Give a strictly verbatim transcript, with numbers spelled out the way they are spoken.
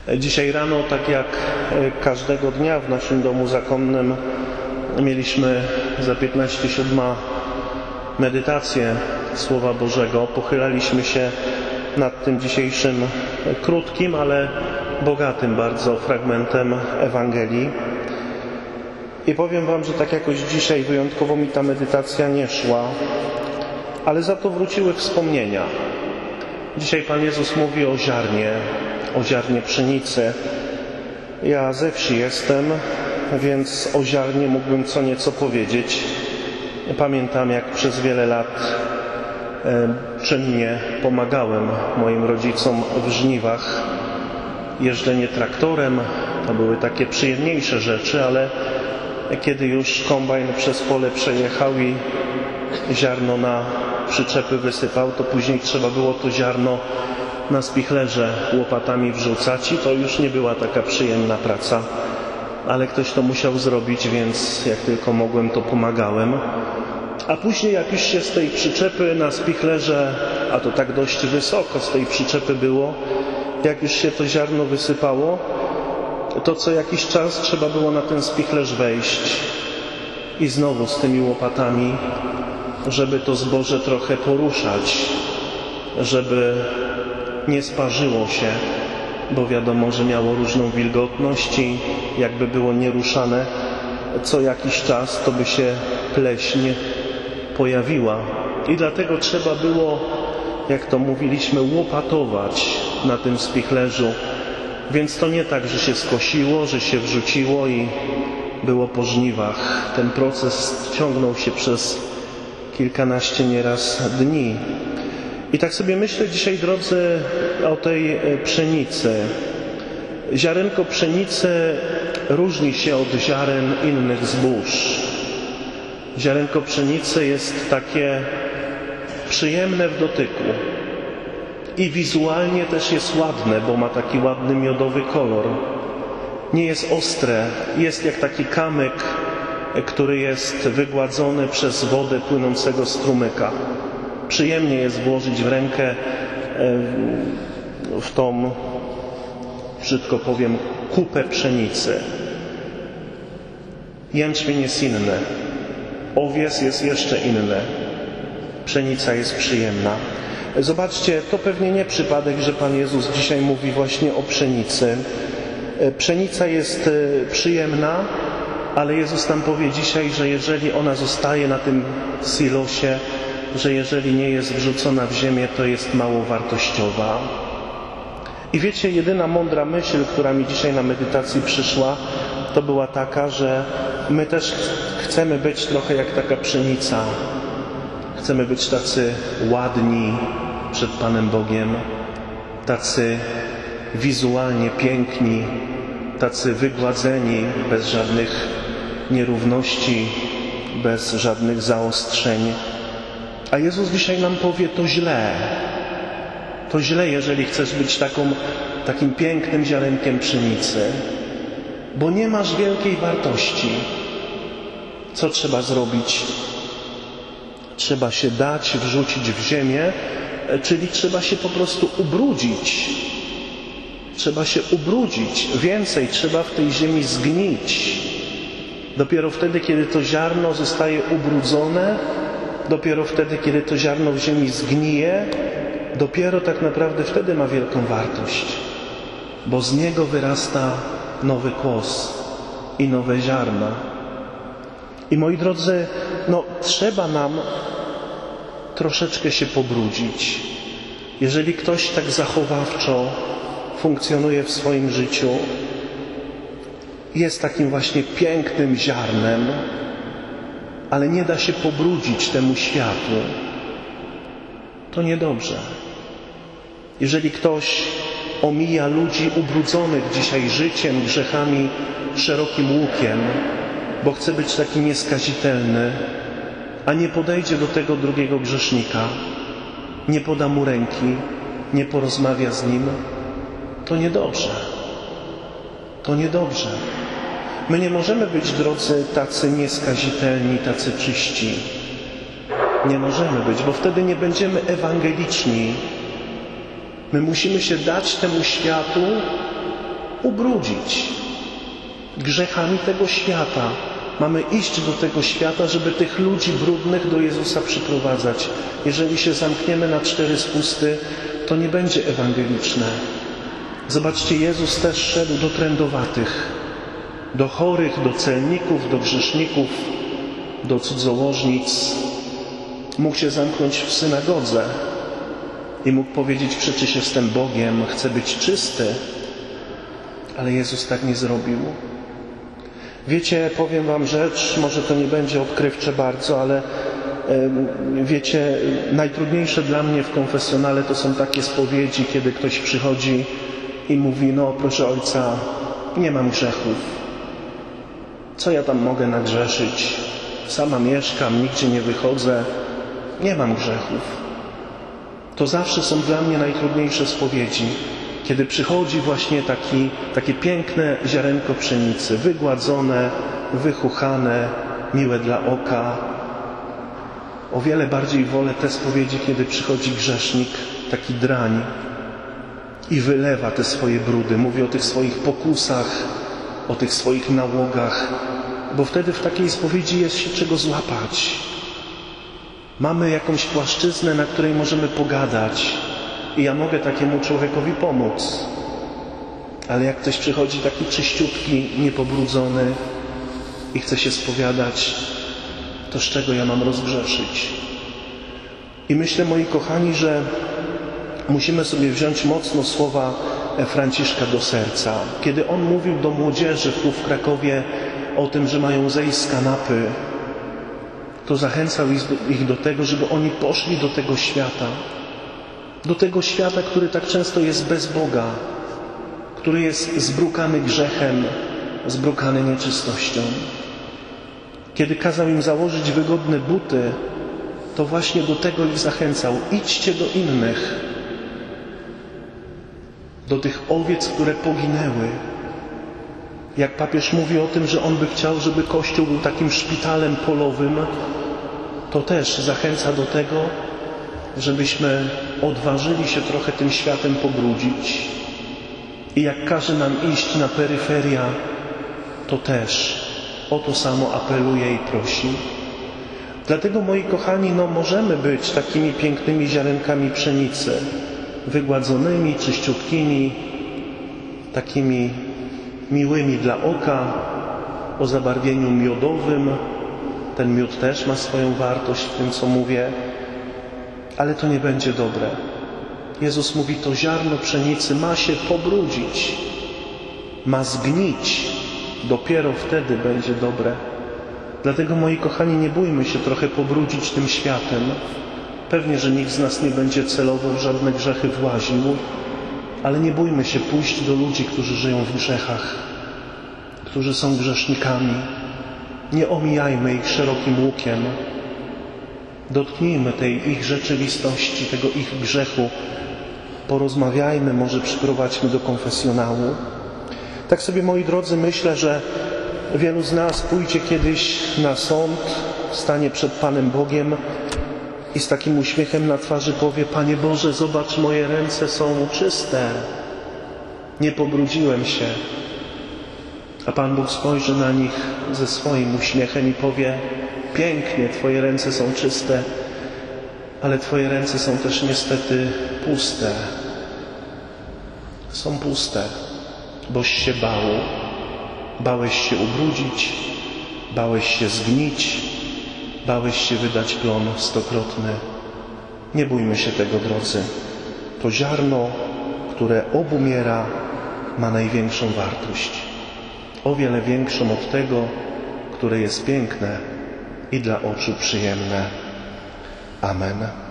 Dzisiaj rano, tak jak każdego dnia w naszym domu zakonnym, mieliśmy za piętnaście siódma medytację Słowa Bożego. Pochylaliśmy się nad tym dzisiejszym krótkim, ale bogatym bardzo fragmentem Ewangelii. I powiem Wam, że tak jakoś dzisiaj wyjątkowo mi ta medytacja nie szła, ale za to wróciły wspomnienia. Dzisiaj Pan Jezus mówi o ziarnie, o ziarnie pszenicy. Ja ze wsi jestem, więc o ziarnie mógłbym co nieco powiedzieć. Pamiętam, jak przez wiele lat czynnie pomagałem moim rodzicom w żniwach. Jeżdżenie traktorem to były takie przyjemniejsze rzeczy, ale kiedy już kombajn przez pole przejechał i ziarno na przyczepy wysypał, to później trzeba było to ziarno na spichlerze łopatami wrzucać i to już nie była taka przyjemna praca, ale ktoś to musiał zrobić, więc jak tylko mogłem, to pomagałem. A później, jak już się z tej przyczepy na spichlerze, a to tak dość wysoko z tej przyczepy było, jak już się to ziarno wysypało, to co jakiś czas trzeba było na ten spichlerz wejść i znowu z tymi łopatami, żeby to zboże trochę poruszać, żeby nie sparzyło się, bo wiadomo, że miało różną wilgotność i jakby było nieruszane co jakiś czas, to by się pleśń pojawiła. I dlatego trzeba było, jak to mówiliśmy, łopatować na tym spichlerzu. Więc to nie tak, że się skosiło, że się wrzuciło i było po żniwach. Ten proces ciągnął się przez kilkanaście nieraz dni. I tak sobie myślę dzisiaj, drodzy, o tej pszenicy. Ziarenko pszenicy różni się od ziaren innych zbóż. Ziarenko pszenicy jest takie przyjemne w dotyku i wizualnie też jest ładne, bo ma taki ładny miodowy kolor. Nie jest ostre, jest jak taki kamyk, który jest wygładzony przez wodę płynącego strumyka. Przyjemnie jest włożyć w rękę w tą, brzydko powiem, kupę pszenicy. Jęczmień jest inny, owies jest jeszcze inny, pszenica jest przyjemna. Zobaczcie, to pewnie nie przypadek, że Pan Jezus dzisiaj mówi właśnie o pszenicy. Pszenica jest przyjemna, ale Jezus nam powie dzisiaj, że jeżeli ona zostaje na tym silosie, że jeżeli nie jest wrzucona w ziemię, to jest mało wartościowa. I wiecie, jedyna mądra myśl, która mi dzisiaj na medytacji przyszła, to była taka, że my też chcemy być trochę jak taka pszenica. Chcemy być tacy ładni przed Panem Bogiem, tacy wizualnie piękni, tacy wygładzeni, bez żadnych nierówności, bez żadnych zaostrzeń. A Jezus dzisiaj nam powie, to źle. To źle, jeżeli chcesz być taką, takim pięknym ziarenkiem pszenicy, bo nie masz wielkiej wartości. Co trzeba zrobić? Trzeba się dać wrzucić w ziemię, czyli trzeba się po prostu ubrudzić. Trzeba się ubrudzić. Więcej, trzeba w tej ziemi zgnić. Dopiero wtedy, kiedy to ziarno zostaje ubrudzone, dopiero wtedy, kiedy to ziarno w ziemi zgnije, dopiero tak naprawdę wtedy ma wielką wartość, bo z niego wyrasta nowy kłos i nowe ziarno. I moi drodzy, no trzeba nam troszeczkę się pobrudzić. Jeżeli ktoś tak zachowawczo funkcjonuje w swoim życiu, jest takim właśnie pięknym ziarnem, ale nie da się pobrudzić temu światu, to niedobrze. Jeżeli ktoś omija ludzi ubrudzonych dzisiaj życiem, grzechami szerokim łukiem, bo chce być taki nieskazitelny, a nie podejdzie do tego drugiego grzesznika, nie poda mu ręki, nie porozmawia z nim, to niedobrze. To niedobrze. My nie możemy być, drodzy, tacy nieskazitelni, tacy czyści. Nie możemy być, bo wtedy nie będziemy ewangeliczni. My musimy się dać temu światu ubrudzić grzechami tego świata. Mamy iść do tego świata, żeby tych ludzi brudnych do Jezusa przyprowadzać. Jeżeli się zamkniemy na cztery spusty, to nie będzie ewangeliczne. Zobaczcie, Jezus też szedł do trędowatych, do chorych, do celników, do grzeszników, do cudzołożnic. Mógł się zamknąć w synagodze i mógł powiedzieć: przecież jestem Bogiem, chcę być czysty. Ale Jezus tak nie zrobił. Wiecie, powiem wam rzecz, może to nie będzie odkrywcze bardzo, ale wiecie, najtrudniejsze dla mnie w konfesjonale to są takie spowiedzi, kiedy ktoś przychodzi i mówi: no proszę Ojca, nie mam grzechów. Co ja tam mogę nagrzeszyć? Sama mieszkam, nigdzie nie wychodzę, nie mam grzechów. To zawsze są dla mnie najtrudniejsze spowiedzi, kiedy przychodzi właśnie taki, takie piękne ziarenko pszenicy, wygładzone, wychuchane, miłe dla oka. O wiele bardziej wolę te spowiedzi, kiedy przychodzi grzesznik, taki drań i wylewa te swoje brudy, mówi o tych swoich pokusach, o tych swoich nałogach, bo wtedy w takiej spowiedzi jest się czego złapać. Mamy jakąś płaszczyznę, na której możemy pogadać i ja mogę takiemu człowiekowi pomóc. Ale jak ktoś przychodzi taki czyściutki, niepobrudzony i chce się spowiadać, to z czego ja mam rozgrzeszyć? I myślę, moi kochani, że musimy sobie wziąć mocno słowa Franciszka do serca. Kiedy on mówił do młodzieży tu w Krakowie o tym, że mają zejść z kanapy, to zachęcał ich do tego, żeby oni poszli do tego świata. Do tego świata, który tak często jest bez Boga, który jest zbrukany grzechem, zbrukany nieczystością. Kiedy kazał im założyć wygodne buty, to właśnie do tego ich zachęcał. Idźcie do innych, do tych owiec, które poginęły. Jak papież mówi o tym, że on by chciał, żeby Kościół był takim szpitalem polowym, to też zachęca do tego, żebyśmy odważyli się trochę tym światem pobrudzić. I jak każe nam iść na peryferia, to też o to samo apeluje i prosi. Dlatego, moi kochani, no możemy być takimi pięknymi ziarenkami pszenicy, wygładzonymi, czyściutkimi, takimi miłymi dla oka, o zabarwieniu miodowym. Ten miód też ma swoją wartość w tym, co mówię, ale to nie będzie dobre. Jezus mówi, to ziarno pszenicy ma się pobrudzić, ma zgnić. Dopiero wtedy będzie dobre. Dlatego, moi kochani, nie bójmy się trochę pobrudzić tym światem. Pewnie, że nikt z nas nie będzie celowo w żadne grzechy właził, ale nie bójmy się pójść do ludzi, którzy żyją w grzechach, którzy są grzesznikami. Nie omijajmy ich szerokim łukiem. Dotknijmy tej ich rzeczywistości, tego ich grzechu. Porozmawiajmy, może przyprowadźmy do konfesjonału. Tak sobie, moi drodzy, myślę, że wielu z nas pójdzie kiedyś na sąd, stanie przed Panem Bogiem i z takim uśmiechem na twarzy powie: Panie Boże, zobacz, moje ręce są czyste, nie pobrudziłem się. A Pan Bóg spojrzy na nich ze swoim uśmiechem i powie: pięknie, Twoje ręce są czyste, ale Twoje ręce są też niestety puste. Są puste, boś się bał. Bałeś się ubrudzić, bałeś się zgnić, bałeś się wydać plon stokrotny. Nie bójmy się tego, drodzy. To ziarno, które obumiera, ma największą wartość. O wiele większą od tego, które jest piękne i dla oczu przyjemne. Amen.